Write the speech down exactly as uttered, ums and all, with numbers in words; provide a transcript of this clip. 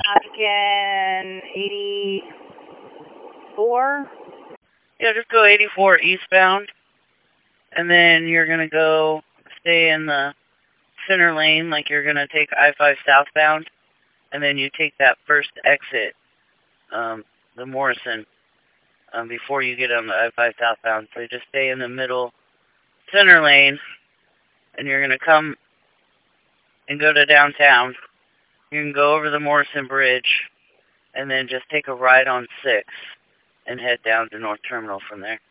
Again, eighty-four. Yeah, just go eighty-four eastbound, and then you're going to go stay in the center lane like you're going to take I five southbound, and then you take that first exit, um, the Morrison, um, before you get on the I five southbound. So you just stay in the middle center lane, and you're going to come and go to downtown. You can go over the Morrison Bridge, and then just take a ride on six and head down to North Terminal from there.